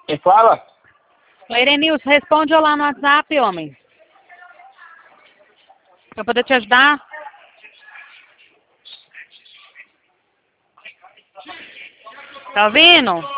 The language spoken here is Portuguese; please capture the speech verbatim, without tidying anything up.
Quem fala? Ô, Erenilson, responde eu lá no WhatsApp, homem. Pra poder te ajudar. Tá ouvindo?